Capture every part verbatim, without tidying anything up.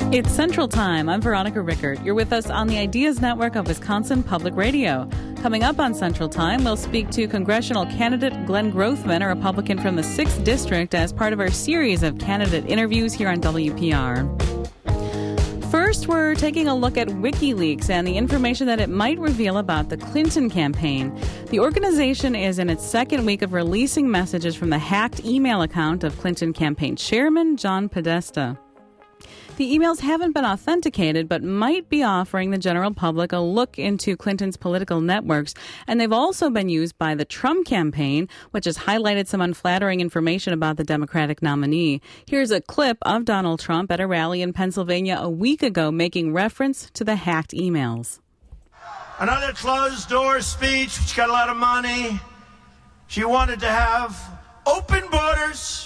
It's Central Time. I'm Veronica Rickert. You're with us on the Ideas Network of Wisconsin Public Radio. Coming up on Central Time, we'll speak to congressional candidate Glenn Grothman, a Republican from the sixth District, as part of our series of candidate interviews here on W P R. First, we're taking a look at WikiLeaks and the information that it might reveal about the Clinton campaign. The organization is in its second week of releasing messages from the hacked email account of Clinton campaign chairman John Podesta. The emails haven't been authenticated, but might be offering the general public a look into Clinton's political networks. And they've also been used by the Trump campaign, which has highlighted some unflattering information about the Democratic nominee. Here's a clip of Donald Trump at a rally in Pennsylvania a week ago making reference to the hacked emails. Another closed-door speech, which got a lot of money. She wanted to have open borders.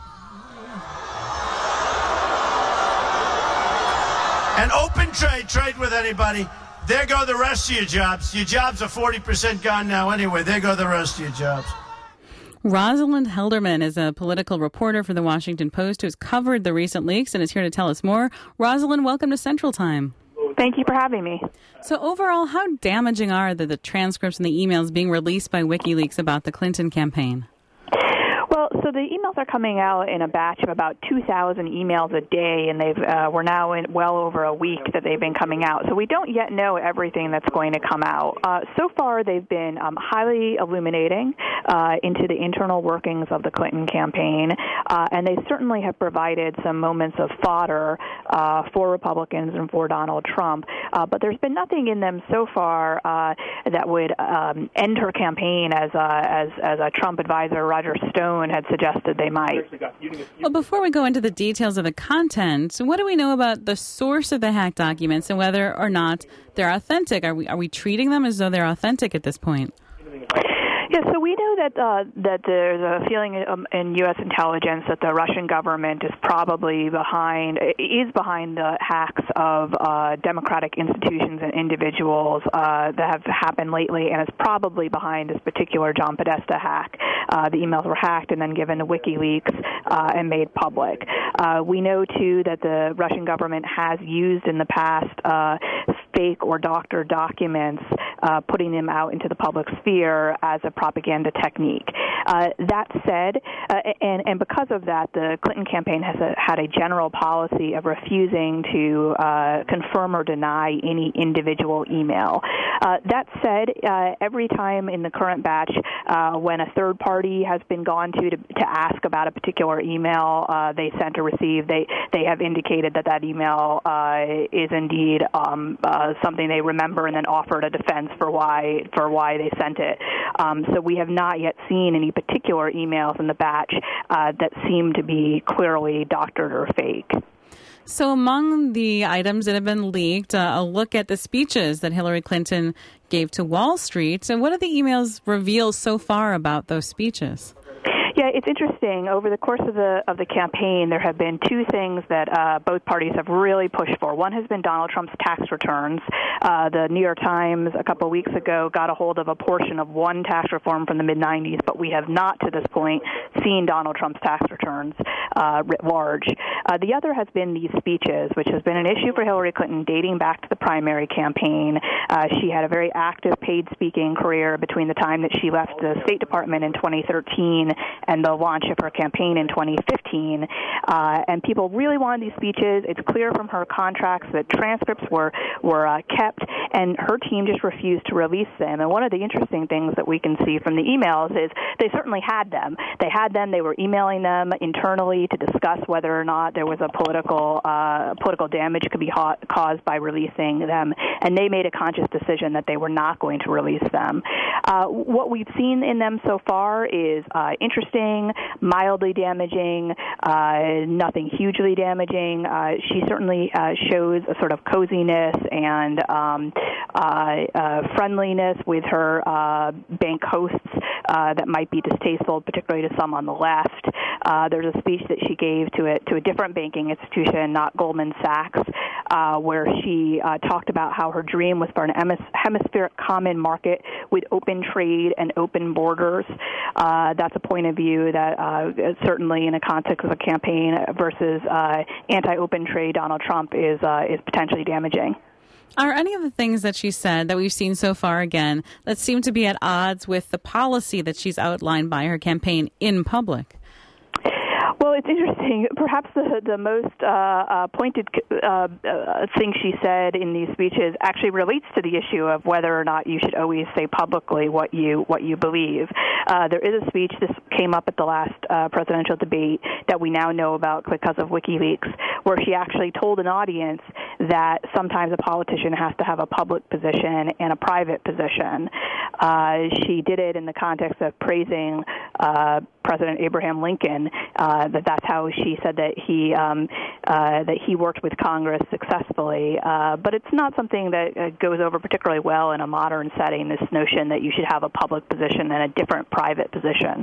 And open trade, trade with anybody. There go the rest of your jobs. Your jobs are forty percent gone now anyway. There go the rest of your jobs. Rosalind Helderman is a political reporter for the Washington Post who's covered the recent leaks and is here to tell us more. Rosalind, welcome to Central Time. Thank you for having me. So overall, how damaging are the, the transcripts and the emails being released by WikiLeaks about the Clinton campaign? Well, so the emails are coming out in a batch of about two thousand emails a day, and they've uh, we're now in well over a week that they've been coming out. So we don't yet know everything that's going to come out. Uh, so far, they've been um, highly illuminating uh, into the internal workings of the Clinton campaign, uh, and they certainly have provided some moments of fodder uh, for Republicans and for Donald Trump. Uh, but there's been nothing in them so far uh, that would um, end her campaign, as uh, as as a Trump advisor, Roger Stone, had suggested they might. Well, before we go into the details of the content, what do we know about the source of the hacked documents and whether or not they're authentic? Are we are we treating them as though they're authentic at this point? Yeah, so we know that uh, that there's a feeling in, in U S intelligence that the Russian government is probably behind is behind the hacks of uh, democratic institutions and individuals uh, that have happened lately, and is probably behind this particular John Podesta hack. Uh, the emails were hacked and then given to WikiLeaks uh, and made public. Uh, we know too that the Russian government has used in the past uh, fake or doctored documents, uh, putting them out into the public sphere as a propaganda technique. Uh, that said, uh, and, and because of that, the Clinton campaign has a, had a general policy of refusing to uh, confirm or deny any individual email. Uh, that said, uh, every time in the current batch, uh, when a third party has been gone to to, to ask about a particular email uh, they sent or received, they, they have indicated that that email uh, is indeed um, uh, something they remember, and then offered a defense for why for why they sent it. Um, so we have not yet seen any particular emails in the batch uh, that seem to be clearly doctored or fake. So among the items that have been leaked, uh, a look at the speeches that Hillary Clinton gave to Wall Street. So what do the emails reveal so far about those speeches? Yeah, it's interesting. Over the course of the of the campaign, there have been two things that uh, both parties have really pushed for. One has been Donald Trump's tax returns. Uh, the New York Times a couple of weeks ago got a hold of a portion of one tax reform from the mid nineties, but we have not to this point seen Donald Trump's tax returns uh, writ large. Uh, the other has been these speeches, which has been an issue for Hillary Clinton dating back to the primary campaign. Uh, she had a very active paid speaking career between the time that she left the State Department in twenty thirteen and the launch of her campaign in twenty fifteen. Uh, and people really wanted these speeches. It's clear from her contracts that transcripts were, were uh, kept, and her team just refused to release them. And one of the interesting things that we can see from the emails is they certainly had them. They had them. They were emailing them internally to discuss whether or not there was a political uh, political damage could be ha- caused by releasing them. And they made a conscious decision that they were not going to release them. Uh, what we've seen in them so far is uh, interesting, mildly damaging, uh, nothing hugely damaging. Uh, she certainly uh, shows a sort of coziness and um, uh, uh, friendliness with her uh, bank hosts uh, that might be distasteful, particularly to some on the left. Uh, there's a speech that she gave to a, to a different banking institution, not Goldman Sachs, uh, where she uh, talked about how her dream was for an hemispheric common market with open trade and open borders. Uh, that's a point of view that uh, certainly in a context of a campaign versus uh, anti-open trade Donald Trump is uh, is potentially damaging. Are any of the things that she said that we've seen so far, again, that seem to be at odds with the policy that she's outlined by her campaign in public? Well, it's interesting. Perhaps the the most uh, uh, pointed uh, uh, thing she said in these speeches actually relates to the issue of whether or not you should always say publicly what you what you believe. Uh, there is a speech, this came up at the last uh, presidential debate that we now know about because of WikiLeaks, where she actually told an audience that sometimes a politician has to have a public position and a private position. Uh, she did it in the context of praising uh, President Abraham Lincoln, uh, that that's how she said that he um, uh, that he worked with Congress successfully. Uh, but it's not something that uh, goes over particularly well in a modern setting, this notion that you should have a public position and a different private position.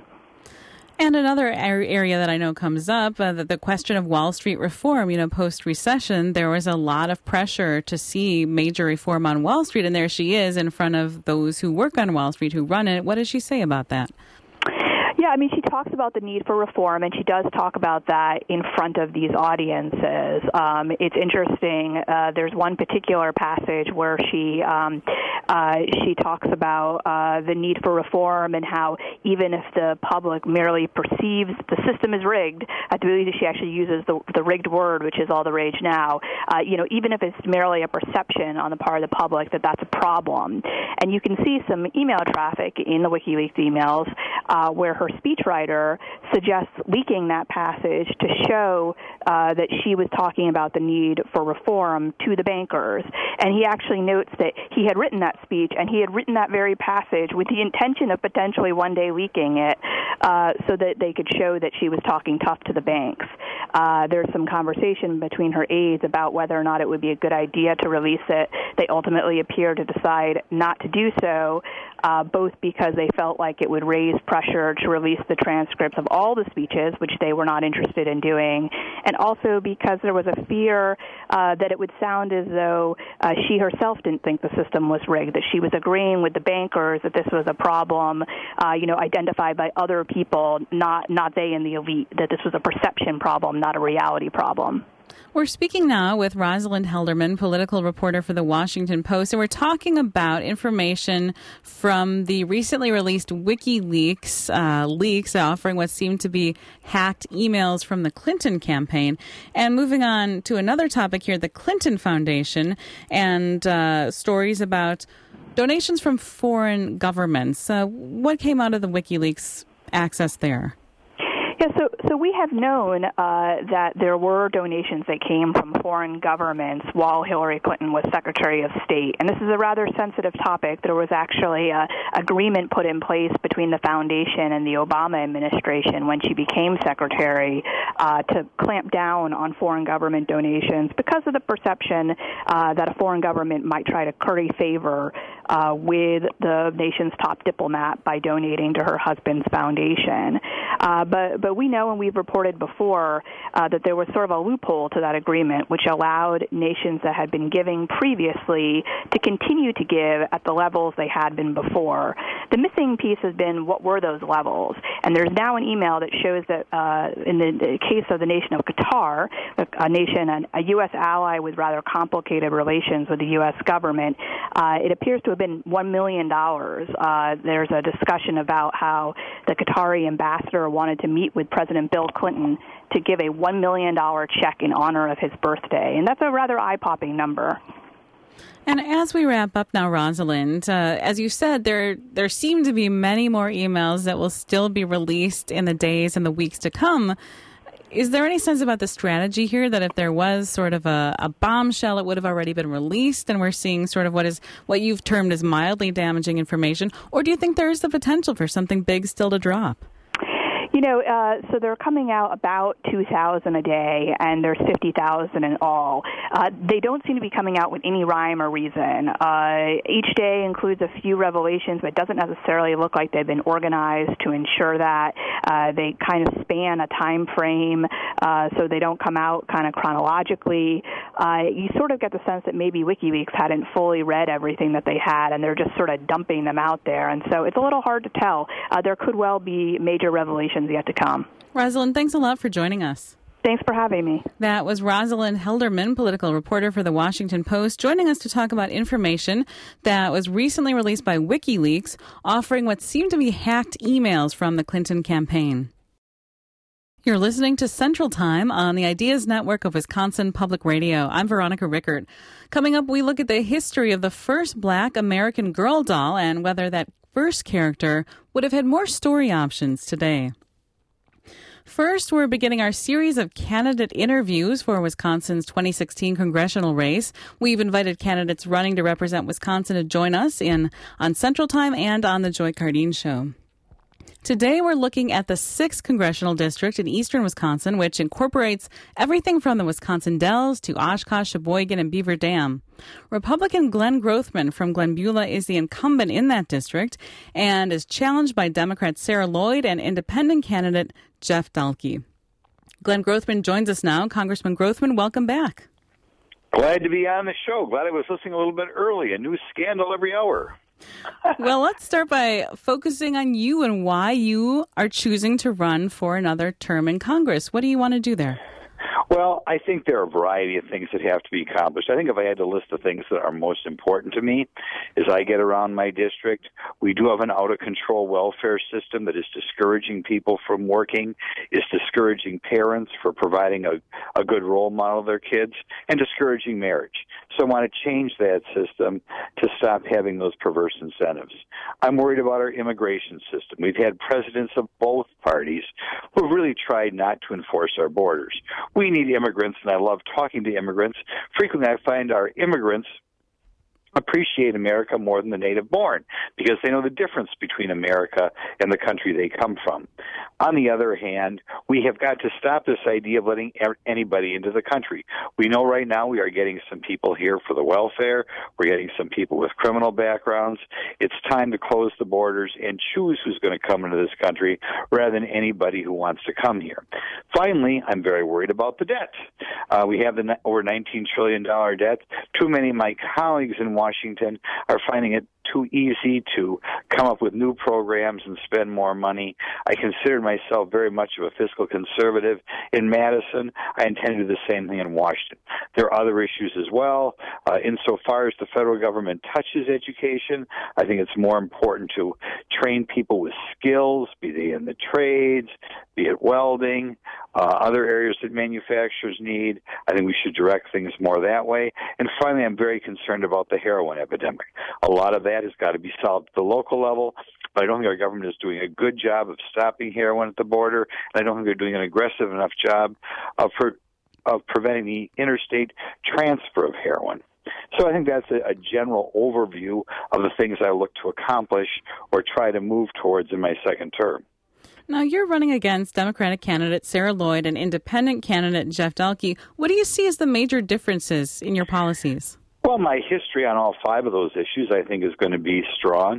And another area that I know comes up, uh, the, the question of Wall Street reform. You know, post-recession, there was a lot of pressure to see major reform on Wall Street, and there she is in front of those who work on Wall Street, who run it. What does she say about that? Yeah, I mean, she talks about the need for reform, and she does talk about that in front of these audiences. Um, it's interesting. Uh, there's one particular passage where she um, uh, she talks about uh, the need for reform and how even if the public merely perceives the system is rigged, I believe she actually uses the, the rigged word, which is all the rage now. Uh, you know, even if it's merely a perception on the part of the public that that's a problem, and you can see some email traffic in the WikiLeaks emails uh, where her speechwriter suggests leaking that passage to show uh, that she was talking about the need for reform to the bankers. And he actually notes that he had written that speech and he had written that very passage with the intention of potentially one day leaking it uh, so that they could show that she was talking tough to the banks. Uh, there's some conversation between her aides about whether or not it would be a good idea to release it. They ultimately appear to decide not to do so, uh, both because they felt like it would raise pressure to release the transcripts of all the speeches, which they were not interested in doing, and also because there was a fear uh, that it would sound as though uh, she herself didn't think the system was rigged, that she was agreeing with the bankers that this was a problem, uh, you know, identified by other people, not not they in the elite, that this was a perception problem, not a reality problem. We're speaking now with Rosalind Helderman, political reporter for The Washington Post, and we're talking about information from the recently released WikiLeaks uh, leaks offering what seemed to be hacked emails from the Clinton campaign. And moving on to another topic here, the Clinton Foundation, and uh, stories about donations from foreign governments. Uh, what came out of the WikiLeaks access there? Yeah, so so we have known uh, that there were donations that came from foreign governments while Hillary Clinton was Secretary of State, and this is a rather sensitive topic. There was actually an agreement put in place between the foundation and the Obama administration when she became Secretary uh, to clamp down on foreign government donations because of the perception uh, that a foreign government might try to curry favor uh, with the nation's top diplomat by donating to her husband's foundation. Uh, but but we know, and we've reported before, uh, that there was sort of a loophole to that agreement, which allowed nations that had been giving previously to continue to give at the levels they had been before. The missing piece has been, what were those levels? And there's now an email that shows that uh, in the, the case of the nation of Qatar, a nation, a U S ally with rather complicated relations with the U S government, uh, it appears to have been one million dollars. Uh, there's a discussion about how the Qatari ambassador wanted to meet with President Bill Clinton to give a one million dollars check in honor of his birthday. And that's a rather eye-popping number. And as we wrap up now, Rosalind, uh, as you said, there there seem to be many more emails that will still be released in the days and the weeks to come. Is there any sense about the strategy here that if there was sort of a, a bombshell, it would have already been released and we're seeing sort of what is what you've termed as mildly damaging information? Or do you think there is the potential for something big still to drop? You know, uh, so they're coming out about two thousand a day, and there's fifty thousand in all. Uh, they don't seem to be coming out with any rhyme or reason. Uh, each day includes a few revelations, but doesn't necessarily look like they've been organized to ensure that. Uh, they kind of span a time frame, uh, so they don't come out kind of chronologically. Uh, you sort of get the sense that maybe WikiLeaks hadn't fully read everything that they had, and they're just sort of dumping them out there. And so it's a little hard to tell. Uh, there could well be major revelations yet to come. Rosalind, thanks a lot for joining us. Thanks for having me. That was Rosalind Helderman, political reporter for The Washington Post, joining us to talk about information that was recently released by WikiLeaks, offering what seemed to be hacked emails from the Clinton campaign. You're listening to Central Time on the Ideas Network of Wisconsin Public Radio. I'm Veronica Rickert. Coming up, we look at the history of the first black American Girl doll and whether that first character would have had more story options today. First, we're beginning our series of candidate interviews for Wisconsin's twenty sixteen congressional race. We've invited candidates running to represent Wisconsin to join us in on Central Time and on the Joy Cardine Show. Today, we're looking at the sixth Congressional District in eastern Wisconsin, which incorporates everything from the Wisconsin Dells to Oshkosh, Sheboygan, and Beaver Dam. Republican Glenn Grothman from Glen Beulah is the incumbent in that district and is challenged by Democrat Sarah Lloyd and independent candidate Jeff Dahlke. Glenn Grothman joins us now. Congressman Grothman, welcome back. Glad to be on the show. Glad I was listening a little bit early. A new scandal every hour. Well, let's start by focusing on you and why you are choosing to run for another term in Congress. What do you want to do there? Well, I think there are a variety of things that have to be accomplished. I think if I had to list the things that are most important to me as I get around my district, we do have an out-of-control welfare system that is discouraging people from working, is discouraging parents for providing a, a good role model of their kids, and discouraging marriage. So I want to change that system to stop having those perverse incentives. I'm worried about our immigration system. We've had presidents of both parties who have really tried not to enforce our borders. We need immigrants, and I love talking to immigrants. Frequently, I find our immigrants appreciate America more than the native born because they know the difference between America and the country they come from. On the other hand, we have got to stop this idea of letting anybody into the country. We know right now we are getting some people here for the welfare. We're getting some people with criminal backgrounds. It's time to close the borders and choose who's going to come into this country rather than anybody who wants to come here. Finally, I'm very worried about the debt. Uh, we have the over nineteen trillion dollars debt. Too many of my colleagues in Washington are finding it too easy to come up with new programs and spend more money. I consider myself very much of a fiscal conservative. In Madison, I intend to do the same thing in Washington. There are other issues as well. Uh, insofar as the federal government touches education, I think it's more important to train people with skills, be they in the trades, be it welding, uh, other areas that manufacturers need. I think we should direct things more that way. And finally, I'm very concerned about the heroin epidemic. A lot of that has got to be solved at the local level, but I don't think our government is doing a good job of stopping heroin at the border, and I don't think they're doing an aggressive enough job of, for, of preventing the interstate transfer of heroin. So I think that's a, a general overview of the things I look to accomplish or try to move towards in my second term. Now, you're running against Democratic candidate Sarah Lloyd and independent candidate Jeff Dahlke. What do you see as the major differences in your policies? Well, my history on all five of those issues, I think, is going to be strong.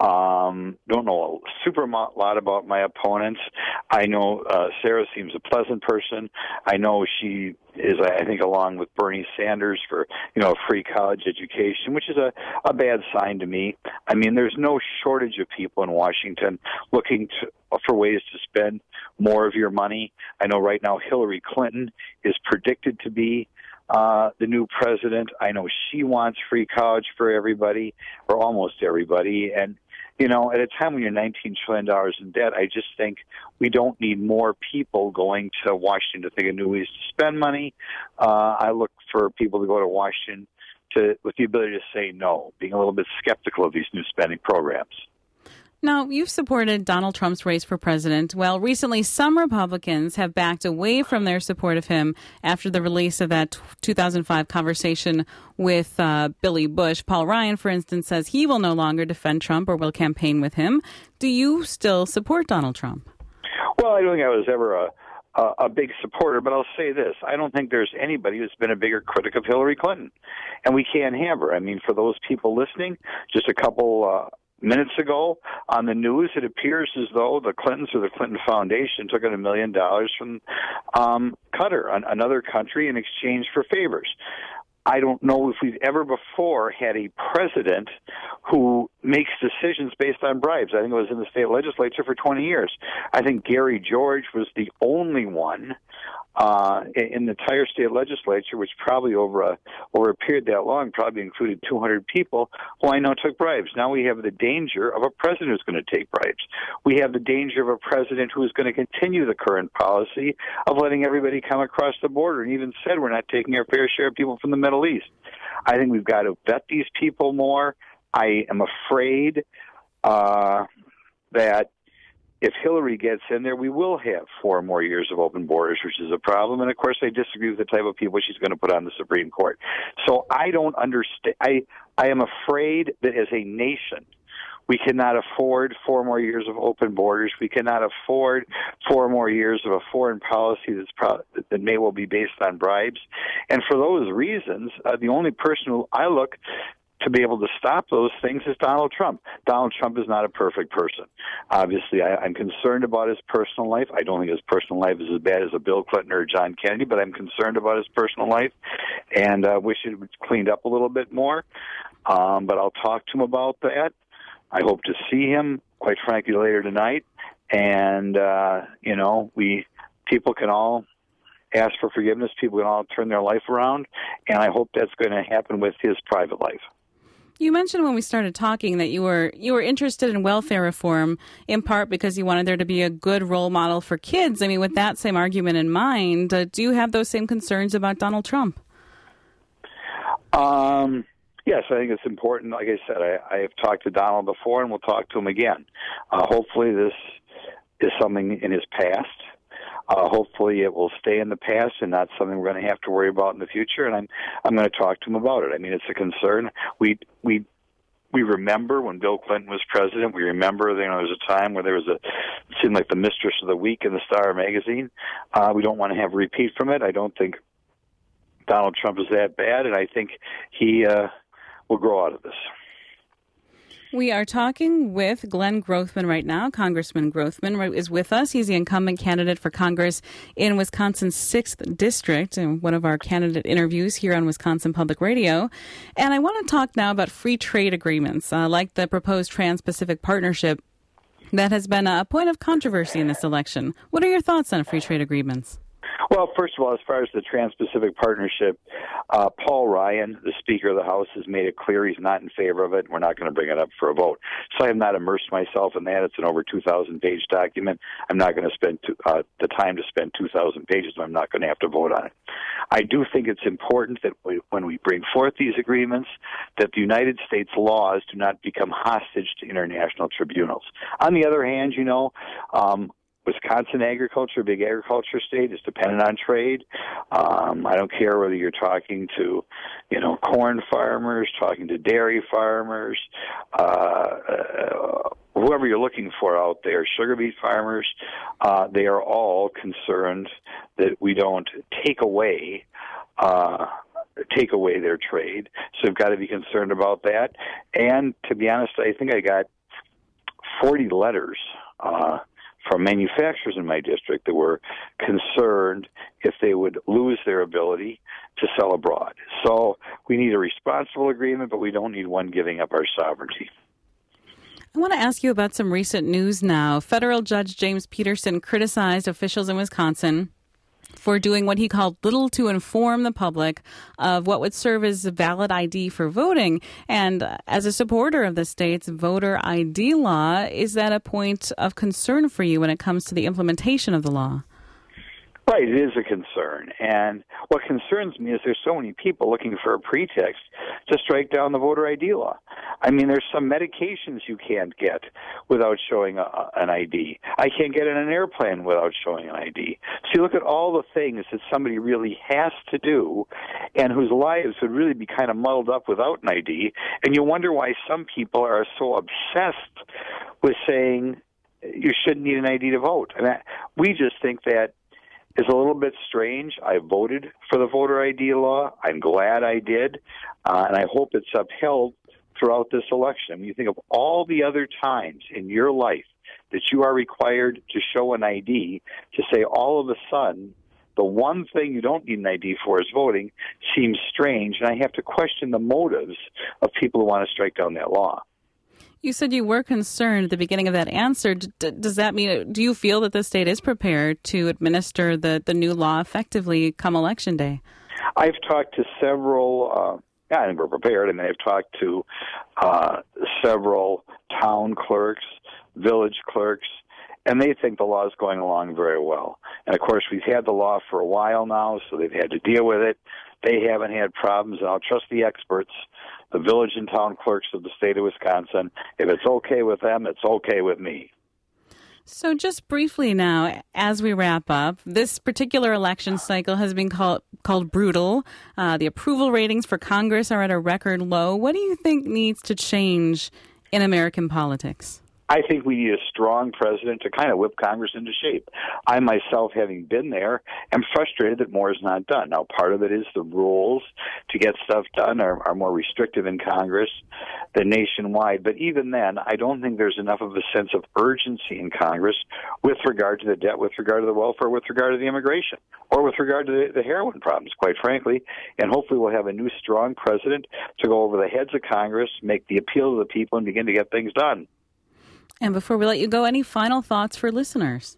Um, don't know a super lot about my opponents. I know uh, Sarah seems a pleasant person. I know she is, I think, along with Bernie Sanders for, you know, a free college education, which is a, a bad sign to me. I mean, there's no shortage of people in Washington looking to, for ways to spend more of your money. I know right now Hillary Clinton is predicted to be Uh, the new president. I know she wants free college for everybody, or almost everybody. And, you know, at a time when you're nineteen trillion dollars in debt, I just think we don't need more people going to Washington to think of new ways to spend money. Uh, I look for people to go to Washington to, with the ability to say no, being a little bit skeptical of these new spending programs. Now, you've supported Donald Trump's race for president. Well, recently, some Republicans have backed away from their support of him after the release of that two thousand five conversation with uh, Billy Bush. Paul Ryan, for instance, says he will no longer defend Trump or will campaign with him. Do you still support Donald Trump? Well, I don't think I was ever a, a, a big supporter, but I'll say this. I don't think there's anybody who's been a bigger critic of Hillary Clinton, and we can't have her. I mean, for those people listening, just a couple uh, minutes ago on the news, it appears as though the Clintons or the Clinton Foundation took in a million dollars from um, Qatar, an, another country, in exchange for favors. I don't know if we've ever before had a president who makes decisions based on bribes. I think it was in the state legislature for twenty years. I think Gary George was the only one uh, in the entire state legislature, which probably over a over a period that long probably included two hundred people who I know took bribes. Now we have the danger of a president who's going to take bribes. We have the danger of a president who is going to continue the current policy of letting everybody come across the border, and even said we're not taking our fair share of people from the Middle East. I think we've got to vet these people more. I am afraid uh, that if Hillary gets in there, we will have four more years of open borders, which is a problem. And, of course, I disagree with the type of people she's going to put on the Supreme Court. So I don't understand. I, I am afraid that as a nation, we cannot afford four more years of open borders. We cannot afford four more years of a foreign policy that's pro- that may well be based on bribes. And for those reasons, uh, the only person who I look to be able to stop those things is Donald Trump. Donald Trump is not a perfect person. Obviously, I, I'm concerned about his personal life. I don't think his personal life is as bad as a Bill Clinton or John Kennedy, but I'm concerned about his personal life and uh, wish it was cleaned up a little bit more. Um, but I'll talk to him about that. I hope to see him, quite frankly, later tonight. And, uh, you know, we people can all ask for forgiveness. People can all turn their life around. And I hope that's going to happen with his private life. You mentioned when we started talking that you were you were interested in welfare reform in part because you wanted there to be a good role model for kids. I mean, with that same argument in mind, uh, do you have those same concerns about Donald Trump? Um, yes, I think it's important. Like I said, I, I have talked to Donald before, and we'll talk to him again. Uh, hopefully this is something in his past. Uh, hopefully it will stay in the past and not something we're going to have to worry about in the future. And I'm I'm going to talk to him about it. I mean, it's a concern. We we we remember when Bill Clinton was president. We remember, you know, there was a time where there was a it seemed like the Mistress of the Week in the Star magazine. Uh, we don't want to have a repeat from it. I don't think Donald Trump is that bad, and I think he uh, will grow out of this. We are talking with Glenn Grothman right now. Congressman Grothman is with us. He's the incumbent candidate for Congress in Wisconsin's sixth District, and one of our candidate interviews here on Wisconsin Public Radio. And I want to talk now about free trade agreements, uh, like the proposed Trans-Pacific Partnership that has been a point of controversy in this election. What are your thoughts on free trade agreements? Well, first of all, as far as the Trans-Pacific Partnership, uh, Paul Ryan, the Speaker of the House, has made it clear he's not in favor of it. We're not going to bring it up for a vote. So I have not immersed myself in that. It's an over two thousand page document. I'm not going to spend two, uh, the time to spend two thousand pages, and I'm not going to have to vote on it. I do think it's important that we, when we bring forth these agreements, that the United States laws do not become hostage to international tribunals. On the other hand, you know, um, Wisconsin agriculture, big agriculture state, is dependent on trade. Um, I don't care whether you're talking to, you know, corn farmers, talking to dairy farmers, uh, uh, whoever you're looking for out there, sugar beet farmers. Uh, they are all concerned that we don't take away uh, take away their trade. So we've got to be concerned about that. And to be honest, I think I got forty letters Uh, from manufacturers in my district that were concerned if they would lose their ability to sell abroad. So we need a responsible agreement, but we don't need one giving up our sovereignty. I want to ask you about some recent news now. Federal Judge James Peterson criticized officials in Wisconsin for doing what he called little to inform the public of what would serve as a valid I D for voting. And as a supporter of the state's voter I D law, is that a point of concern for you when it comes to the implementation of the law? Right, it is a concern. And what concerns me is there's so many people looking for a pretext to strike down the voter I D law. I mean, there's some medications you can't get without showing a, an I D. I can't get in an airplane without showing an I D. So you look at all the things that somebody really has to do and whose lives would really be kind of muddled up without an I D, and you wonder why some people are so obsessed with saying you shouldn't need an I D to vote. I mean, we just think that is a little bit strange. I voted for the voter I D law. I'm glad I did, uh, and I hope it's upheld throughout this election. I mean, you think of all the other times in your life that you are required to show an I D, to say all of a sudden the one thing you don't need an I D for is voting seems strange, and I have to question the motives of people who want to strike down that law. You said you were concerned at the beginning of that answer. D- does that mean, do you feel that the state is prepared to administer the, the new law effectively come Election Day? I've talked to several, uh, yeah, I think we're prepared. I mean, I've talked to uh, several town clerks, village clerks, and they think the law is going along very well. And, of course, we've had the law for a while now, so they've had to deal with it. They haven't had problems, and I'll trust the experts, the village and town clerks of the state of Wisconsin. If it's okay with them, it's okay with me. So just briefly now, as we wrap up, this particular election cycle has been called called brutal. Uh, the approval ratings for Congress are at a record low. What do you think needs to change in American politics? I think we need a strong president to kind of whip Congress into shape. I myself, having been there, am frustrated that more is not done. Now, part of it is the rules to get stuff done are, are more restrictive in Congress than nationwide. But even then, I don't think there's enough of a sense of urgency in Congress with regard to the debt, with regard to the welfare, with regard to the immigration, or with regard to the, the heroin problems, quite frankly. And hopefully we'll have a new strong president to go over the heads of Congress, make the appeal to the people, and begin to get things done. And before we let you go, any final thoughts for listeners?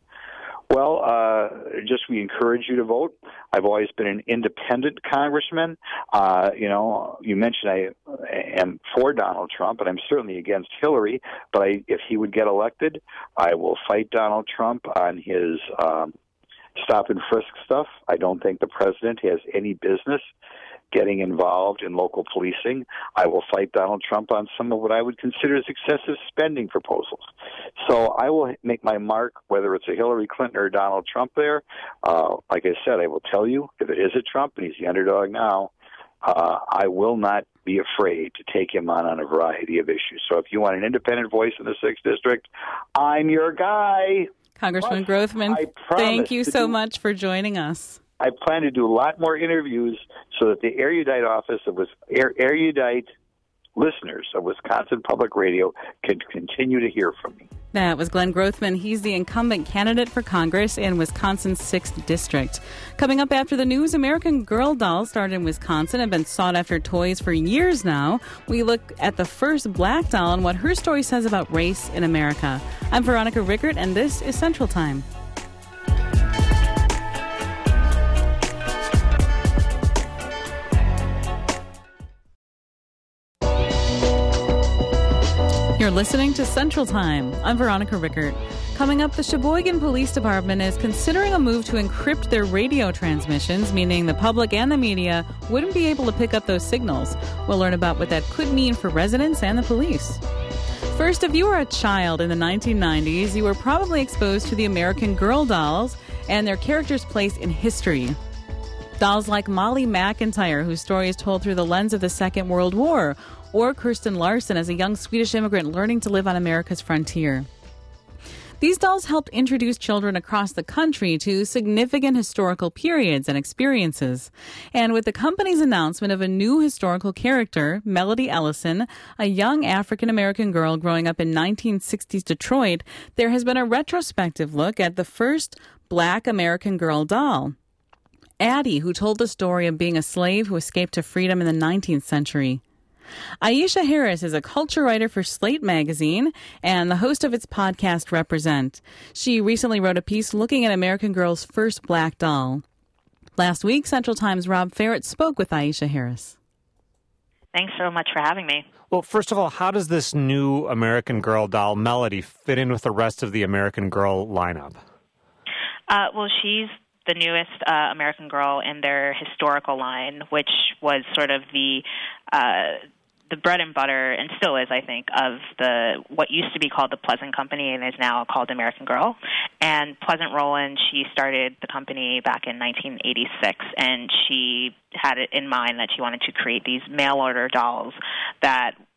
Well, uh, just we encourage you to vote. I've always been an independent congressman. Uh, you know, you mentioned I am for Donald Trump, and I'm certainly against Hillary. But I, if he would get elected, I will fight Donald Trump on his um, stop and frisk stuff. I don't think the president has any business getting involved in local policing. I will fight Donald Trump on some of what I would consider as excessive spending proposals. So I will make my mark, whether it's a Hillary Clinton or Donald Trump there. Uh, like I said, I will tell you, if it is a Trump, and he's the underdog now, uh, I will not be afraid to take him on on a variety of issues. So if you want an independent voice in the sixth District, I'm your guy. Congressman Grothman, thank you so do- much for joining us. I plan to do a lot more interviews so that the erudite office of er, erudite listeners of Wisconsin Public Radio can continue to hear from me. That was Glenn Grothman. He's the incumbent candidate for Congress in Wisconsin's sixth District. Coming up after the news, American Girl dolls started in Wisconsin and have been sought-after toys for years now. We look at the first black doll and what her story says about race in America. I'm Veronica Rickert, and this is Central Time. You're listening to Central Time. I'm Veronica Rickert. Coming up, the Sheboygan Police Department is considering a move to encrypt their radio transmissions, meaning the public and the media wouldn't be able to pick up those signals. We'll learn about what that could mean for residents and the police. First, if you were a child in the nineteen nineties, you were probably exposed to the American Girl dolls and their characters' place in history. Dolls like Molly McIntyre, whose story is told through the lens of the Second World War, or Kirsten Larson as a young Swedish immigrant learning to live on America's frontier. These dolls helped introduce children across the country to significant historical periods and experiences. And with the company's announcement of a new historical character, Melody Ellison, a young African-American girl growing up in nineteen sixties Detroit, there has been a retrospective look at the first black American Girl doll, Addie, who told the story of being a slave who escaped to freedom in the nineteenth century. Aisha Harris is a culture writer for Slate magazine and the host of its podcast, Represent. She recently wrote a piece looking at American Girl's first black doll. Last week, Central Times' Rob Ferrett spoke with Aisha Harris. Thanks so much for having me. Well, first of all, how does this new American Girl doll, Melody, fit in with the rest of the American Girl lineup? Uh, well, she's the newest uh, American Girl in their historical line, which was sort of the uh, the bread and butter, and still is, I think, of the what used to be called the Pleasant Company and is now called American Girl. And Pleasant Rowland, she started the company back in nineteen eighty-six, and she had it in mind that she wanted to create these mail-order dolls that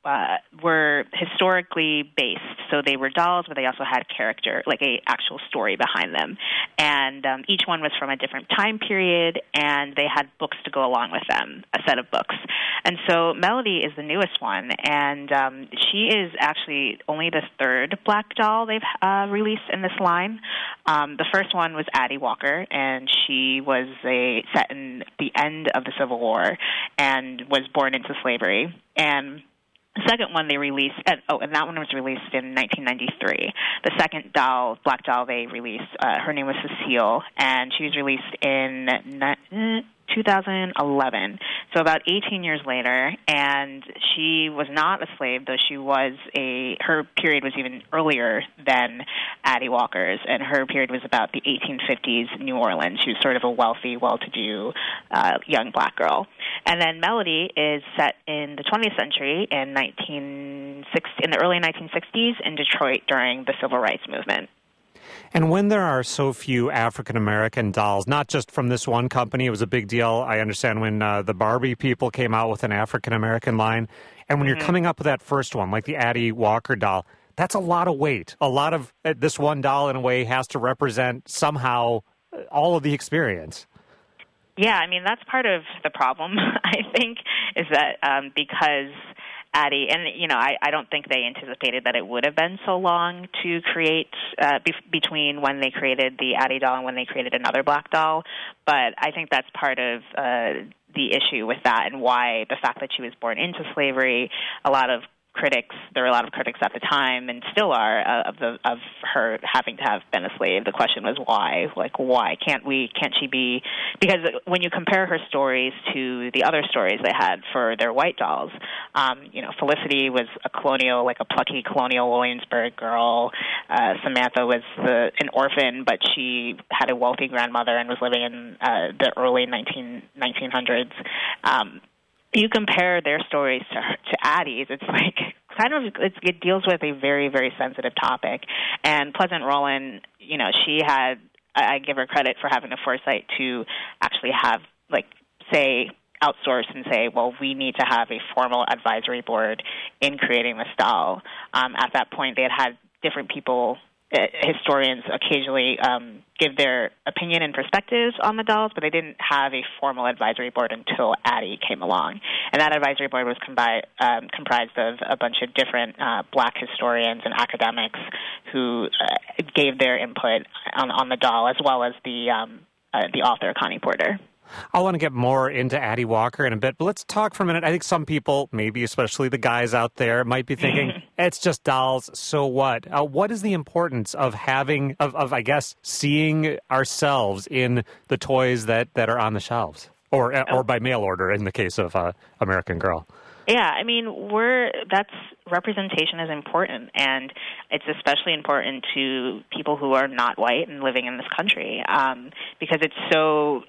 uh, were historically based. So they were dolls, but they also had character, like a actual story behind them. And um, each one was from a different time period, and they had books to go along with them, a set of books. And so Melody is the newest one, and um, she is actually only the third black doll they've uh, released in this line. Um, the first one was Addie Walker, and she was a set in the end of the Civil War and was born into slavery. And the second one they released, uh, oh, and that one was released in nineteen ninety-three. The second doll, black doll they released, uh, her name was Cecile, and she was released in ni- two thousand eleven, so about eighteen years later, and she was not a slave, though she was a, her period was even earlier than Addie Walker's, and her period was about the eighteen fifties New Orleans. She was sort of a wealthy, well-to-do uh, young black girl. And then Melody is set in the twentieth century in nineteen sixty, in the early nineteen sixties in Detroit during the Civil Rights Movement. And when there are so few African-American dolls, not just from this one company, it was a big deal, I understand, when uh, the Barbie people came out with an African-American line. And when mm-hmm. you're coming up with that first one, like the Addie Walker doll, that's a lot of weight. A lot of uh, this one doll, in a way, has to represent somehow all of the experience. Yeah, I mean, that's part of the problem, I think, is that um, because Addie, and, you know, I, I don't think they anticipated that it would have been so long to create uh, be- between when they created the Addie doll and when they created another black doll. But I think that's part of uh, the issue with that, and why the fact that she was born into slavery, a lot of critics, there were a lot of critics at the time, and still are, uh, of the of her having to have been a slave. The question was why? Like, why can't we? Can't she be? Because when you compare her stories to the other stories they had for their white dolls, um, you know, Felicity was a colonial, like a plucky colonial Williamsburg girl. Uh, Samantha was the, an orphan, but she had a wealthy grandmother and was living in uh, the early nineteen hundreds. Um, You compare their stories to, to Addie's, it's like kind of it's, it deals with a very, very sensitive topic. And Pleasant Rowland, you know, she had, I give her credit for having the foresight to actually have, like, say, outsource and say, well, we need to have a formal advisory board in creating this doll. Um, at that point, they had had different people, uh, historians, occasionally um, give their opinion and perspectives on the dolls, but they didn't have a formal advisory board until Addie came along. And that advisory board was combi- um, comprised of a bunch of different uh, black historians and academics who uh, gave their input on, on the doll, as well as the um, uh, the author, Connie Porter. I want to get more into Addie Walker in a bit, but let's talk for a minute. I think some people, maybe especially the guys out there, might be thinking, it's just dolls, so what? Uh, what is the importance of having, of, of, I guess, seeing ourselves in the toys that, that are on the shelves? Or or by mail order in the case of uh, American Girl. Yeah, I mean, we're that's representation is important, and it's especially important to people who are not white and living in this country, um, because it's so.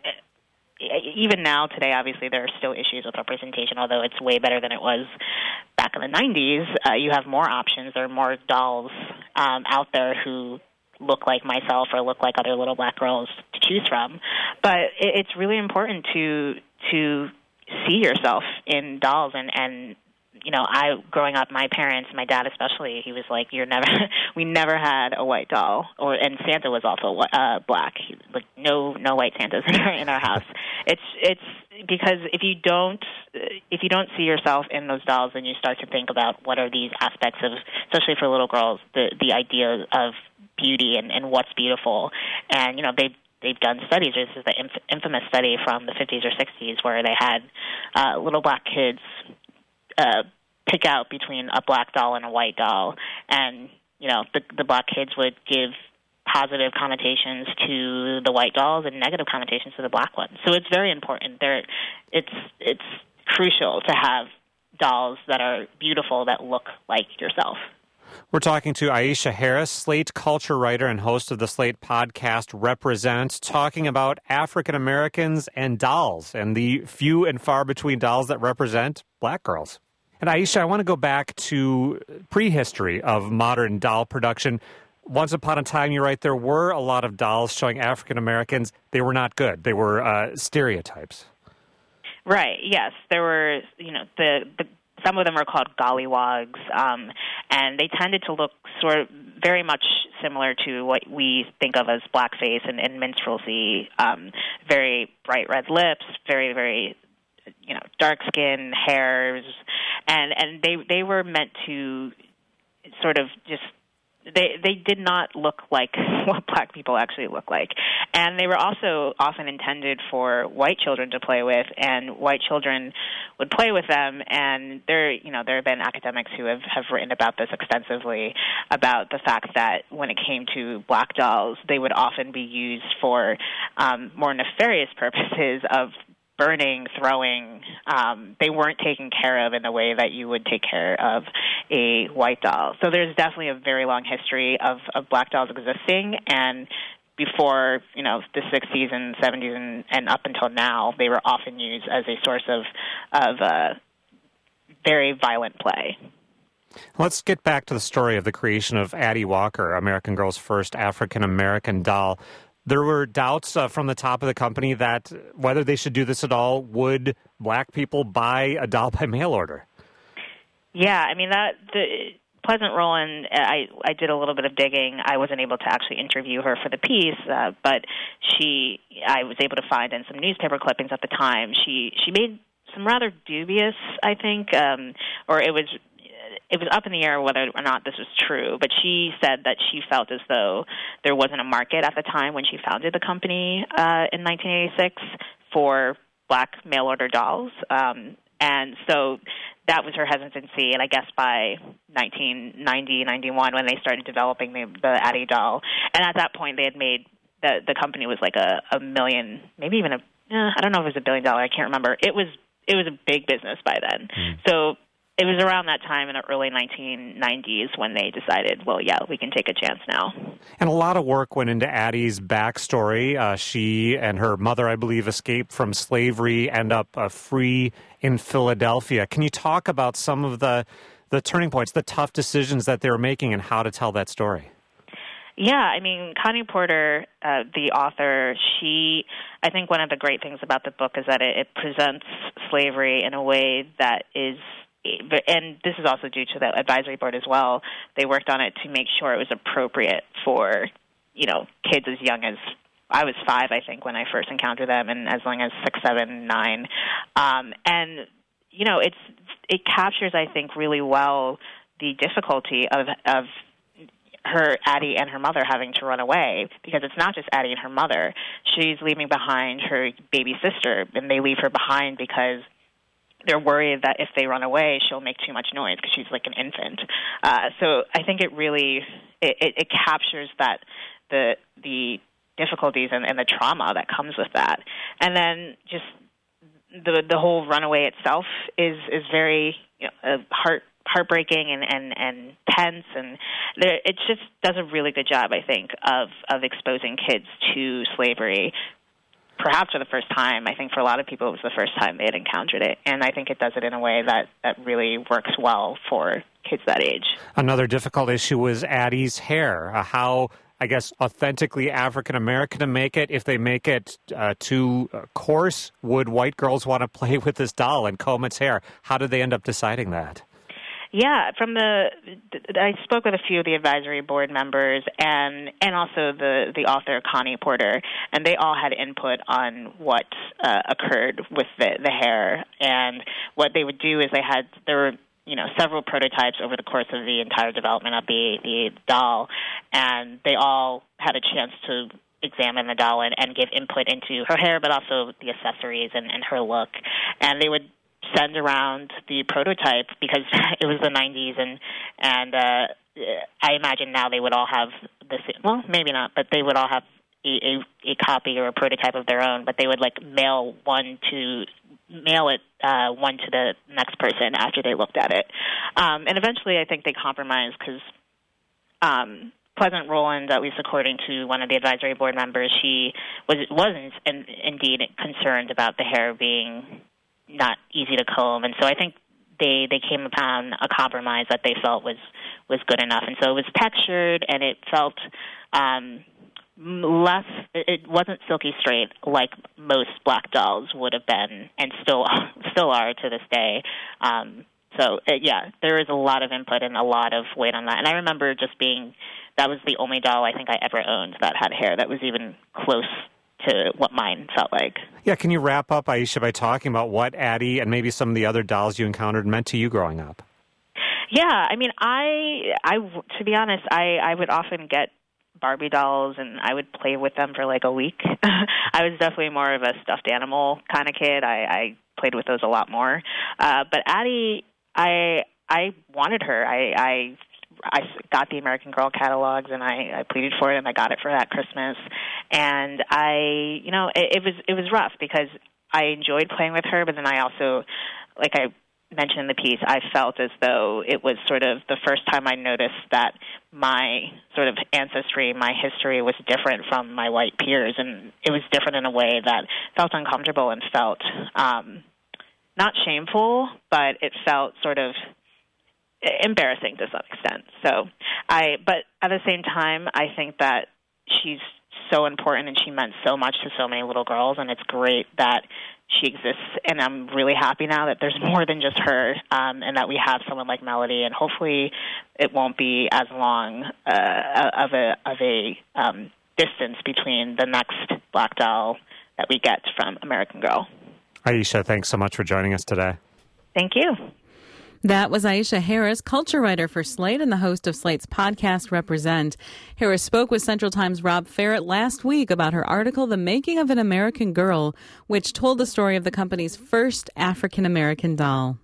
Even now, today, obviously, there are still issues with representation, although it's way better than it was back in the nineties. Uh, you have more options. There are more dolls um, out there who look like myself or look like other little black girls to choose from. But it, it's really important to to see yourself in dolls. And, and, you know, I growing up, my parents, my dad especially, he was like, "You're never." We never had a white doll, or and Santa was also uh, black. He, like no no white Santas in our in our house. It's it's because if you don't if you don't see yourself in those dolls, then you start to think about what are these aspects of, especially for little girls, the the idea of beauty and, and what's beautiful. And you know they. They've done studies. This is the inf- infamous study from the fifties or sixties where they had uh, little black kids uh, pick out between a black doll and a white doll, and you know the, the black kids would give positive connotations to the white dolls and negative connotations to the black ones. So it's very important. There, it's it's crucial to have dolls that are beautiful that look like yourself. We're talking to Aisha Harris, Slate culture writer and host of the Slate podcast Represent, talking about African Americans and dolls and the few and far between dolls that represent black girls. And Aisha, I want to go back to prehistory of modern doll production. Once upon a time, you're right, there were a lot of dolls showing African Americans. They were not good. They were uh, stereotypes. Right, yes. There were, you know, the... the some of them are called gollywogs, um, and they tended to look sort of very much similar to what we think of as blackface and, and minstrelsy. Um, very bright red lips, very, very, you know, dark skin, hairs, and and they they were meant to sort of just. They they did not look like what black people actually look like. And they were also often intended for white children to play with, and white children would play with them. And there, you know, there have been academics who have, have written about this extensively, about the fact that when it came to black dolls, they would often be used for um, more nefarious purposes of burning, throwing. Um, they weren't taken care of in the way that you would take care of a white doll. So there's definitely a very long history of, of black dolls existing, and before, you know, the sixties and seventies and, and up until now, they were often used as a source of, of uh, very violent play. Let's get back to the story of the creation of Addie Walker, American Girl's first African-American doll. There were doubts uh, from the top of the company that whether they should do this at all, would black people buy a doll by mail order? Yeah, I mean, that the Pleasant Rowland, I, I did a little bit of digging. I wasn't able to actually interview her for the piece, uh, but she, I was able to find in some newspaper clippings at the time. She, she made some rather dubious, I think, um, or it was... It was up in the air whether or not this was true, but she said that she felt as though there wasn't a market at the time when she founded the company uh, in nineteen eighty-six for black mail-order dolls. Um, and so that was her hesitancy, and I guess by nineteen ninety, ninety-one, when they started developing the, the Addie doll, and at that point they had made, the, the company was like a, a million, maybe even a, eh, I don't know if it was a billion dollar, I can't remember. It was, it was a big business by then. Mm. So it was around that time in the early nineteen nineties when they decided, well, yeah, we can take a chance now. And a lot of work went into Addie's backstory. Uh, she and her mother, I believe, escaped from slavery, end up uh, free in Philadelphia. Can you talk about some of the, the turning points, the tough decisions that they were making, and how to tell that story? Yeah, I mean, Connie Porter, uh, the author, she, I think one of the great things about the book is that it, it presents slavery in a way that is, and this is also due to the advisory board as well, they worked on it to make sure it was appropriate for, you know, kids as young as, I was five, I think, when I first encountered them, and as young as six, seven, nine. Um, and, you know, it's it captures, I think, really well the difficulty of of her, Addie, and her mother having to run away, because it's not just Addie and her mother. She's leaving behind her baby sister, and they leave her behind because they're worried that if they run away, she'll make too much noise because she's like an infant. Uh, so I think it really it, it, it captures that the the difficulties and, and the trauma that comes with that, and then just the the whole runaway itself is is very, you know, uh, heart heartbreaking and and and tense, and there, it just does a really good job, I think, of of exposing kids to slavery. Perhaps for the first time. I think for a lot of people it was the first time they had encountered it, and I think it does it in a way that, that really works well for kids that age. Another difficult issue was Addie's hair. Uh, how, I guess, authentically African-American to make it. If they make it uh, too uh, coarse, would white girls want to play with this doll and comb its hair? How did they end up deciding that? Yeah, from the I spoke with a few of the advisory board members and and also the, the author Connie Porter, and they all had input on what uh, occurred with the, the hair. And what they would do is they had there were you know several prototypes over the course of the entire development of the, the doll, and they all had a chance to examine the doll and, and give input into her hair, but also the accessories and, and her look. And they would send around the prototype because it was the nineties, and and uh, I imagine now they would all have this. Well, maybe not, but they would all have a, a, a copy or a prototype of their own. But they would like mail one to mail it uh, one to the next person after they looked at it, um, and eventually I think they compromised because. Um, Pleasant Rowland, at least according to one of the advisory board members, she was wasn't in, indeed concerned about the hair being not easy to comb, and so I think they they came upon a compromise that they felt was was good enough, and so it was textured and it felt um, less. It wasn't silky straight like most black dolls would have been, and still still are to this day. Um, So, uh, yeah, there is a lot of input and a lot of weight on that. And I remember just being, that was the only doll I think I ever owned that had hair that was even close to what mine felt like. Yeah, can you wrap up, Aisha, by talking about what Addie and maybe some of the other dolls you encountered meant to you growing up? Yeah, I mean, I, I to be honest, I, I would often get Barbie dolls, and I would play with them for like a week. I was definitely more of a stuffed animal kind of kid. I, I played with those a lot more. Uh, but Addie, I I wanted her. I, I I got the American Girl catalogs, and I, I pleaded for it, and I got it for that Christmas. And I, you know, it, it was it was rough because I enjoyed playing with her, but then I also, like I mentioned in the piece, I felt as though it was sort of the first time I noticed that my sort of ancestry, my history was different from my white peers, and it was different in a way that felt uncomfortable and felt um, not shameful, but it felt sort of embarrassing to some extent. So I, but at the same time, I think that she's so important and she meant so much to so many little girls, and it's great that she exists, and I'm really happy now that there's more than just her, um, and that we have someone like Melody, and hopefully it won't be as long uh, of a of a um, distance between the next Black doll that we get from American Girl. Aisha, thanks so much for joining us today. Thank you. That was Aisha Harris, culture writer for Slate and the host of Slate's podcast Represent. Harris spoke with Central Times' Rob Ferrett last week about her article, The Making of an American Girl, which told the story of the company's first African-American doll.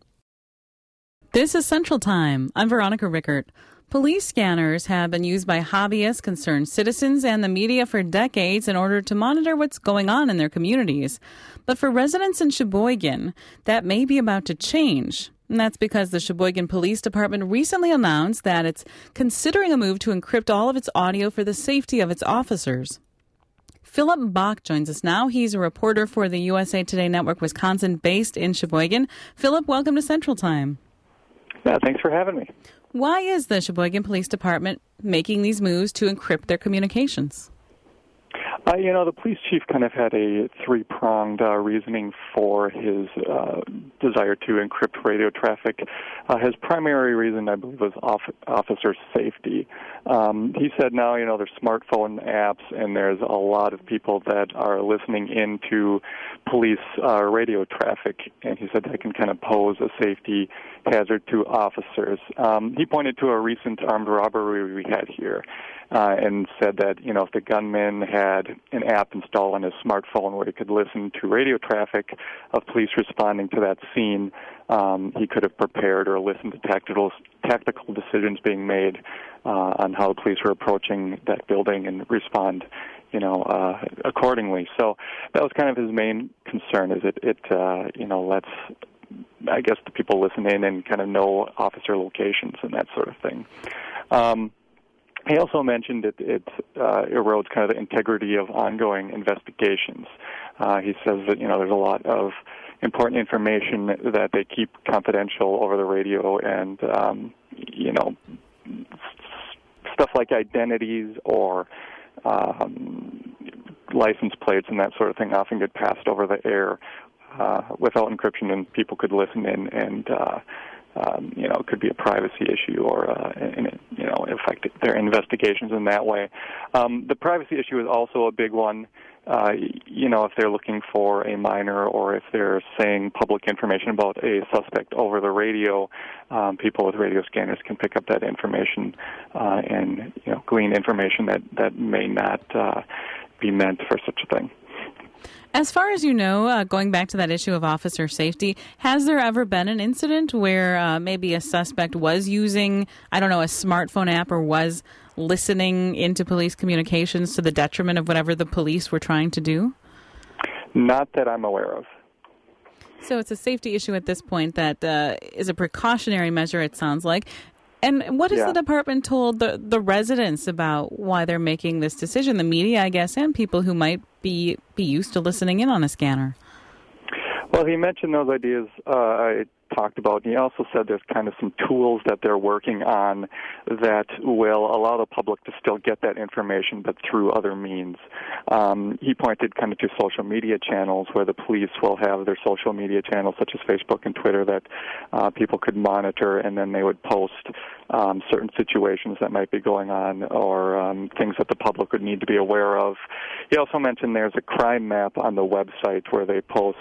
This is Central Time. I'm Veronica Rickert. Police scanners have been used by hobbyists, concerned citizens, and the media for decades in order to monitor what's going on in their communities. But for residents in Sheboygan, that may be about to change. And that's because the Sheboygan Police Department recently announced that it's considering a move to encrypt all of its audio for the safety of its officers. Philip Bach joins us now. He's a reporter for the U S A Today Network Wisconsin, based in Sheboygan. Philip, welcome to Central Time. Yeah, thanks for having me. Why is the Sheboygan Police Department making these moves to encrypt their communications? Uh, you know, the police chief kind of had a three-pronged uh, reasoning for his uh, desire to encrypt radio traffic. Uh, his primary reason, I believe, was off- officer safety. Um, he said now, you know, there's smartphone apps, and there's a lot of people that are listening into police uh, radio traffic, and he said that can kind of pose a safety hazard to officers. Um, he pointed to a recent armed robbery we had here. Uh, and said that, you know, if the gunman had an app installed on his smartphone where he could listen to radio traffic of police responding to that scene, um, he could have prepared or listened to tactical tactical decisions being made uh, on how the police were approaching that building and respond, you know, uh, accordingly. So that was kind of his main concern, is it, it uh, you know, lets, I guess, the people listen in and kind of know officer locations and that sort of thing. Um, He also mentioned it, it uh, erodes kind of the integrity of ongoing investigations. Uh, he says that, you know, there's a lot of important information that they keep confidential over the radio, and, um, you know, stuff like identities or um, license plates and that sort of thing often get passed over the air uh, without encryption, and people could listen in and uh Um, you know, it could be a privacy issue or, uh, and it, you know, affect their investigations in that way. Um, the privacy issue is also a big one. Uh, you know, if they're looking for a minor or if they're saying public information about a suspect over the radio, um, people with radio scanners can pick up that information uh, and, you know, glean information that, that may not uh, be meant for such a thing. As far as you know, uh, going back to that issue of officer safety, has there ever been an incident where uh, maybe a suspect was using, I don't know, a smartphone app or was listening into police communications to the detriment of whatever the police were trying to do? Not that I'm aware of. So it's a safety issue at this point that uh, is a precautionary measure, it sounds like. And what has yeah. the department told the, the residents about why they're making this decision? The media, I guess, and people who might be be used to listening in on a scanner. Well, he mentioned those ideas uh, talked about. And he also said there's kind of some tools that they're working on that will allow the public to still get that information, but through other means. Um, he pointed kind of to social media channels where the police will have their social media channels, such as Facebook and Twitter, that uh, people could monitor, and then they would post um, certain situations that might be going on or um, things that the public would need to be aware of. He also mentioned there's a crime map on the website where they post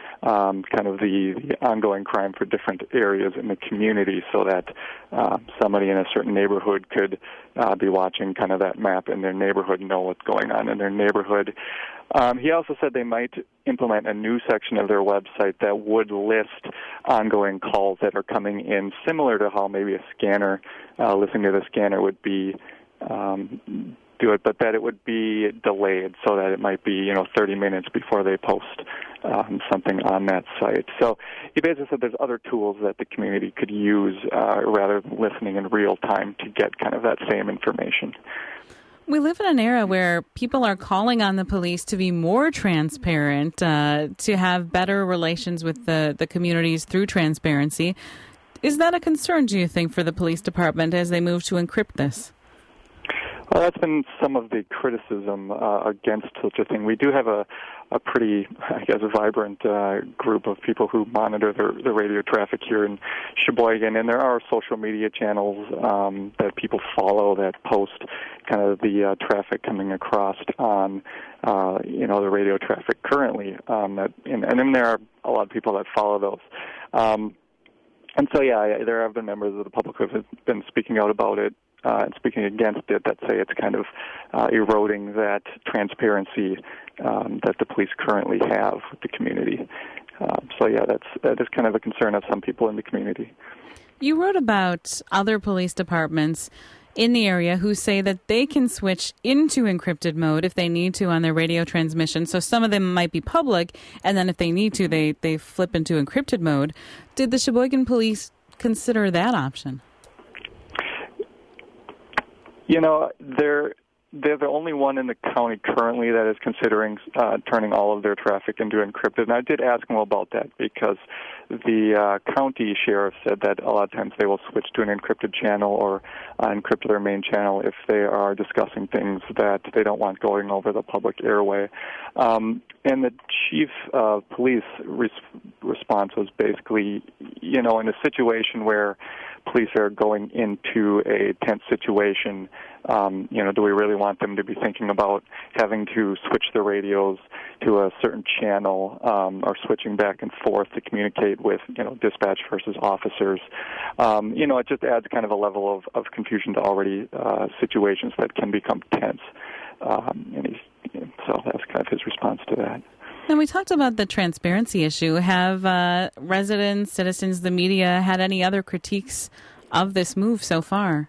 um, kind of the, the ongoing crime for different areas in the community, so that uh, somebody in a certain neighborhood could uh, be watching kind of that map in their neighborhood and know what's going on in their neighborhood. Um, he also said they might implement a new section of their website that would list ongoing calls that are coming in, similar to how maybe a scanner, uh, listening to the scanner would be um, do it, but that it would be delayed so that it might be, you know, thirty minutes before they post um, something on that site. So he basically said there's other tools that the community could use uh, rather than listening in real time to get kind of that same information. We live in an era where people are calling on the police to be more transparent, uh, to have better relations with the, the communities through transparency. Is that a concern, do you think, for the police department as they move to encrypt this? Well, that's been some of the criticism uh, against such a thing. We do have a, a pretty, I guess, vibrant uh, group of people who monitor the, the radio traffic here in Sheboygan, and there are social media channels um, that people follow that post kind of the uh, traffic coming across on, uh, you know, the radio traffic currently. Um, that, and, and then there are a lot of people that follow those. Um, and so, yeah, there have been members of the public who have been speaking out about it. Uh, and speaking against it, that say it's kind of uh, eroding that transparency um, that the police currently have with the community. Uh, so, yeah, that's that is kind of a concern of some people in the community. You wrote about other police departments in the area who say that they can switch into encrypted mode if they need to on their radio transmission. So some of them might be public, and then if they need to, they, they flip into encrypted mode. Did the Sheboygan Police consider that option? You know, they're they're the only one in the county currently that is considering uh, turning all of their traffic into encrypted. And I did ask them about that because the uh, county sheriff said that a lot of times they will switch to an encrypted channel or uh, encrypt their main channel if they are discussing things that they don't want going over the public airway. Um, and the chief of police res- response was basically, you know, in a situation where police are going into a tense situation, um, you know, do we really want them to be thinking about having to switch their radios to a certain channel um, or switching back and forth to communicate with, you know, dispatch versus officers? Um, you know, it just adds kind of a level of, of confusion to already uh, situations that can become tense. Um, and he's, you know, so that's kind of his response to that. And we talked about the transparency issue. Have uh, residents, citizens, the media had any other critiques of this move so far?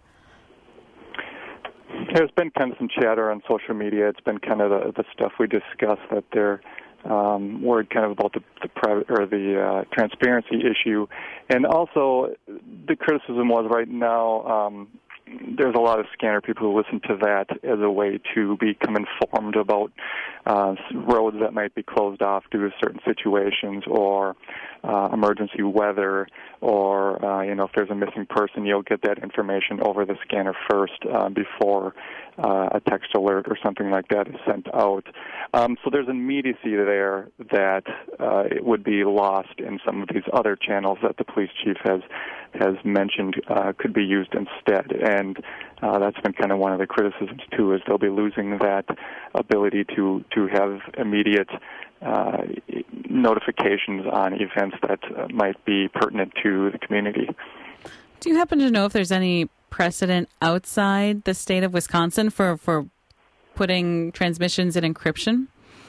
There's been kind of some chatter on social media. It's been kind of the, the stuff we discussed, that they're um, worried kind of about the, the private or the uh, transparency issue, and also the criticism was right now. Um, There's a lot of scanner people who listen to that as a way to become informed about uh, roads that might be closed off due to certain situations or uh, emergency weather, or, uh, you know, if there's a missing person, you'll get that information over the scanner first uh, before uh, a text alert or something like that is sent out. Um, so there's an immediacy there that uh, it would be lost in some of these other channels that the police chief has has mentioned uh, could be used instead. And uh, that's been kind of one of the criticisms, too, is they'll be losing that ability to, to have immediate uh, notifications on events that uh, might be pertinent to the community. Do you happen to know if there's any precedent outside the state of Wisconsin for, for putting transmissions in encryption?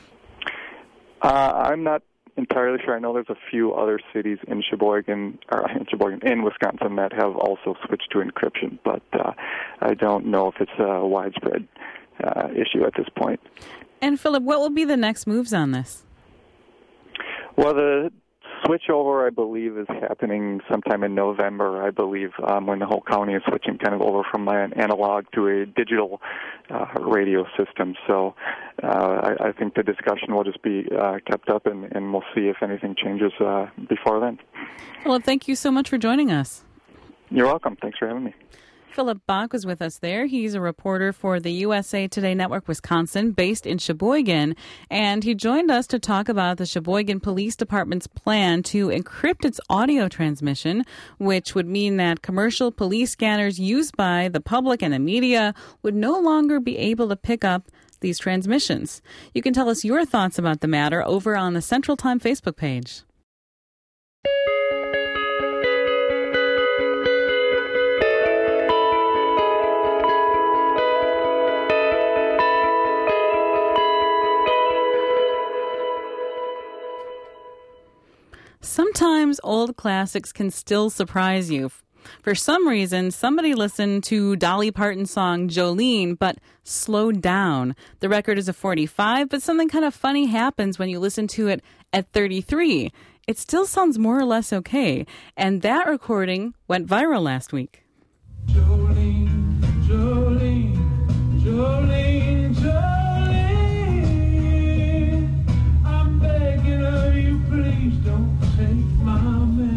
Uh, I'm not entirely sure. I know there's a few other cities in Sheboygan, or in Sheboygan, in Wisconsin, that have also switched to encryption, but uh, I don't know if it's a widespread uh, issue at this point. And Philip, what will be the next moves on this? Well, the switchover, I believe, is happening sometime in November, I believe, um, when the whole county is switching kind of over from an analog to a digital uh, radio system. So uh, I, I think the discussion will just be uh, kept up, and, and we'll see if anything changes uh, before then. Philip, thank you so much for joining us. You're welcome. Thanks for having me. Philip Bach was with us there. He's a reporter for the U S A Today Network Wisconsin, based in Sheboygan, and he joined us to talk about the Sheboygan Police Department's plan to encrypt its audio transmission, which would mean that commercial police scanners used by the public and the media would no longer be able to pick up these transmissions. You can tell us your thoughts about the matter over on the Central Time Facebook page. Sometimes old classics can still surprise you. For some reason, somebody listened to Dolly Parton's song Jolene, but slowed down. The record is a forty-five, but something kind of funny happens when you listen to it at thirty-three. It still sounds more or less okay, and that recording went viral last week. Jolene, Jolene, Jolene, Jolene, I'm begging of you, please don't take my man.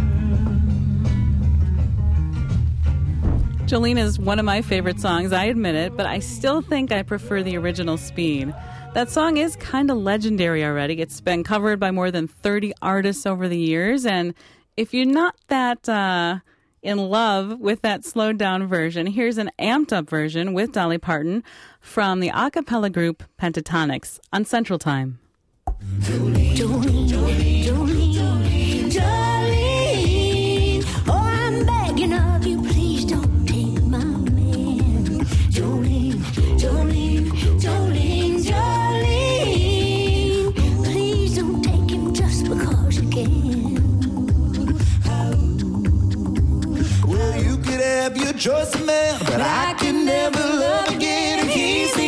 Jolene is one of my favorite songs, I admit it, but I still think I prefer the original speed. That song is kind of legendary already. It's been covered by more than thirty artists over the years, and if you're not that uh, in love with that slowed down version, here's an amped up version with Dolly Parton from the a cappella group Pentatonix on Central Time. Jolene, Jolene, Jolene, Jolene, Jolene, oh, I'm begging of you, please don't take my man. Jolene, Jolene, Jolene, Jolene, please don't take him just because you can. Well, you could have your choice of man, but I can never love again if he's the